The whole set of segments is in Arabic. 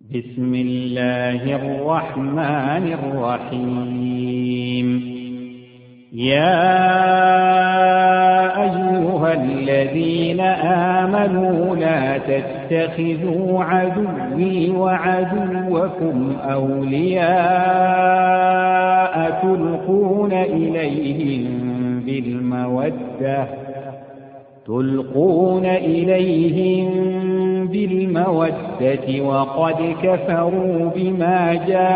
بسم الله الرحمن الرحيم. يا أيها الذين آمنوا لا تتخذوا عدوي وعدوكم أولياء تلقون إليهم بالمودة وقد كفروا بما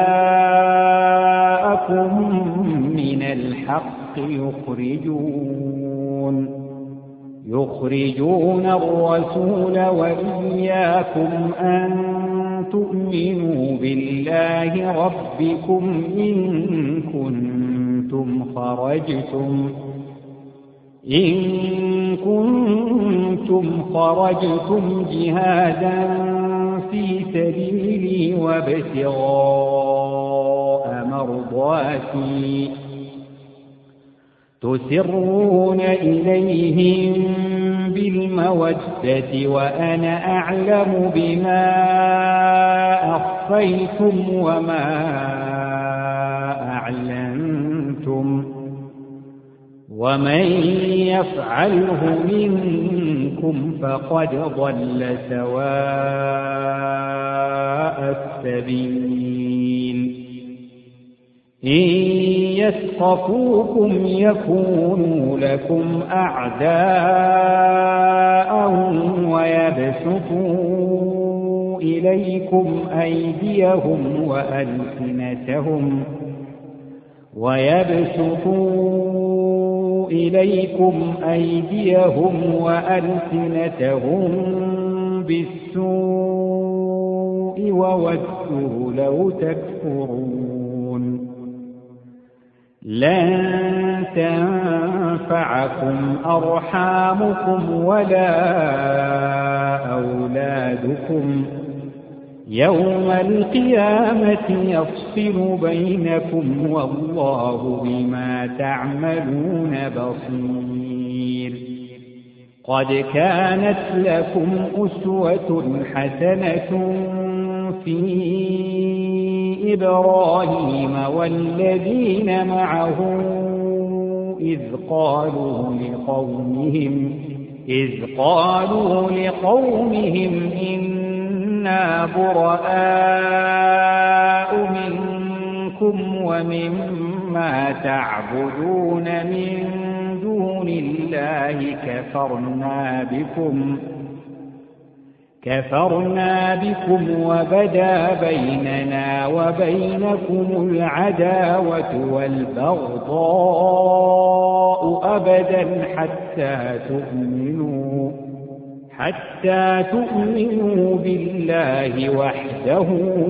جاءكم من الحق يخرجون الرسول وإياكم أن تؤمنوا بالله ربكم إن كنتم خرجتم جهادا في سبيلي وابتغاء مرضاتي تسرون إليهم بالمودة وأنا أعلم بما أخفيتم وما أعلنتم ومن يفعله منكم فقد ضل سواء السبيل. إن يثقفوكم يكونوا لكم أعداء ويبسطوا إليكم أيديهم وألسنتهم بالسوء وودوا لو تكفرون. لن تنفعكم أرحامكم ولا أولادكم يوم القيامة يفصل بينكم والله بما تعملون بصير. قد كانت لكم أسوة حسنة في إبراهيم والذين معه إذ قالوا لقومهم إنا براء منكم ومما تعبدون من دون الله كفرنا بكم وبدا بيننا وبينكم العداوة والبغضاء أبدا حتى تؤمنوا بالله وحده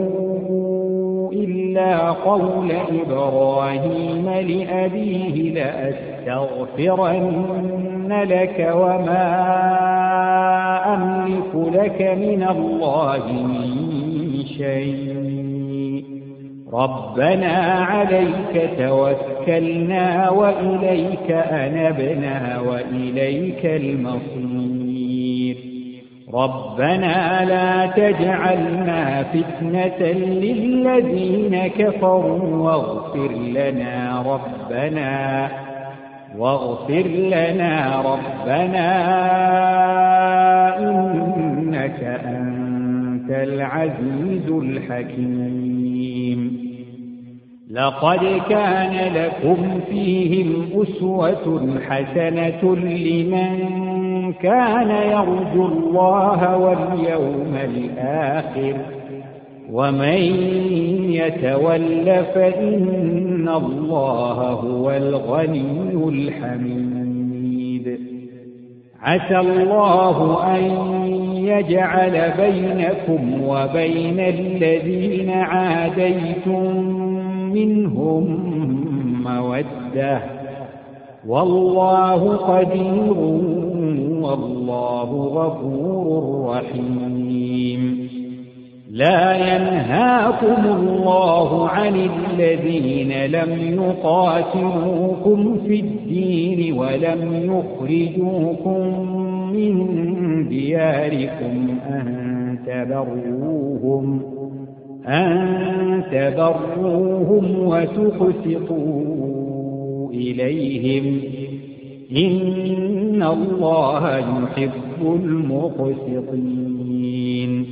إلا قول إبراهيم لأبيه لأستغفرن لك وما أملك لك من الله من شيء ربنا عليك توكلنا وإليك أنبنا وإليك المصير. ربنا لا تجعلنا فتنة للذين كفروا واغفر لنا ربنا إنك أنت العزيز الحكيم. لقد كان لكم فيهم أسوة حسنة لمن كان يرجو الله واليوم الآخر ومن يتول فإن الله هو الغني الحميد. عسى الله أن يجعل بينكم وبين الذين عاديتم منهم مودة والله قدير والله غفور رحيم. لا ينهاكم الله عن الذين لم يقاتلوكم في الدين ولم يخرجوكم من دياركم أن أن تبروهم وتقسطوا إليهم إن الله يحب المقسطين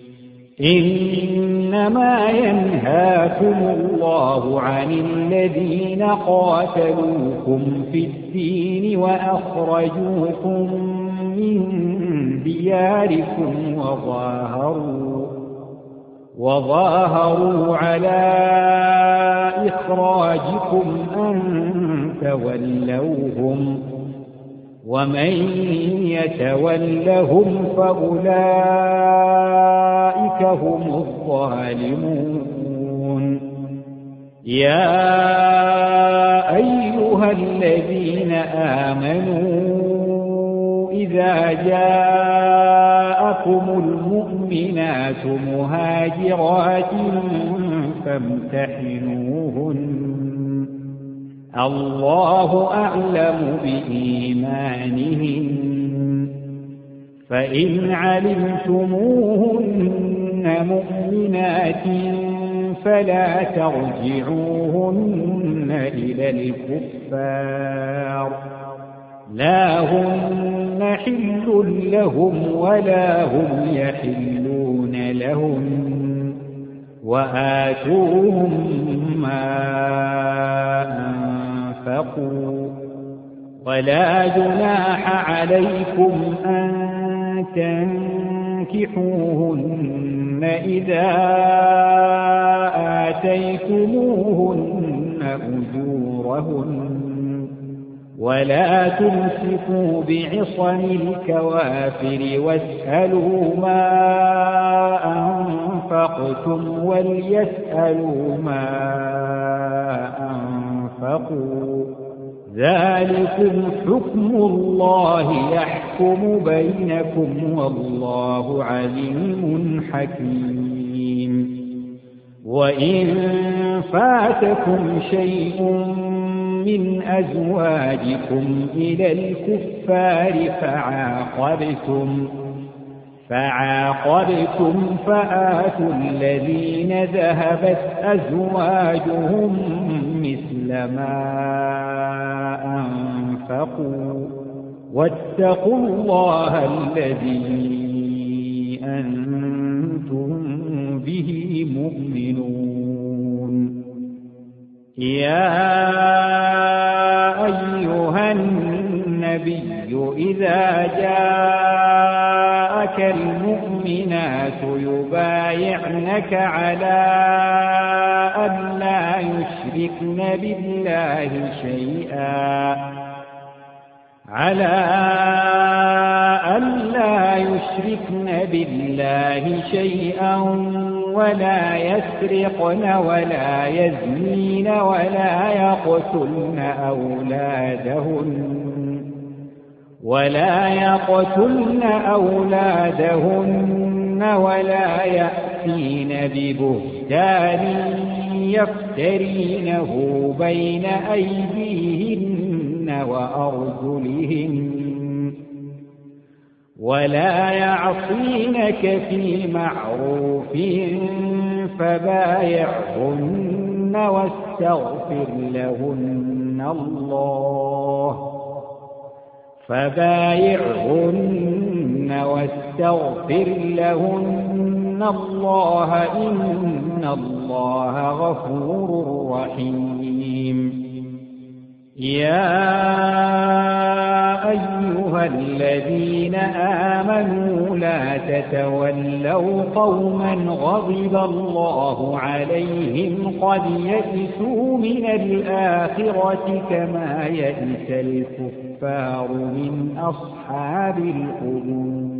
إنما ينهاكم الله عن الذين قاتلوكم في الدين وأخرجوكم من دياركم وظاهروا على إخراجكم أن تولوهم ومن يتولهم فأولئك هم الظالمون يا أيها الذين آمنوا إذا جاءكم المؤمنات مهاجرات فامتحنوهن الله أعلم بإيمانهن فإن علمتموهن مؤمنات فلا ترجعوهن إلى الكفار لا هن حل لهم ولا هم يحلون لهم وآتوهم ما أنفقوا ولا جناح عليكم أن تنكحوهن إذا آتيتموهن أجورهن ولا تمسكوا بعصم الكوافر واسألوا ما أنفقتم وليسألوا ما أنفقوا ذلكم حكم الله يحكم بينكم والله عليم حكيم وإن فاتكم شيء من أزواجكم إلى الكفار فعاقبتم فآتوا الذين ذهبت أزواجهم مثل ما أنفقوا واتقوا الله الذي أنتم به مؤمنون يا أيها النبي إذا جاءك المؤمنات يبايعنك على أن لا يشركن بالله شيئا ولا يسرقن ولا يزنين ولا يقتلن أولادهن ولا يأتين ببهتان يفترينه بين أيديهن وأرجلهن ولا يعصينك في معروف فبايعهن واستغفر لهن الله إن الله غفور رحيم يا أيها الذين آمنوا لا تتولوا قوما غضب الله عليهم قد يئسوا من الآخرة كما يئس الكفار من أصحاب القبور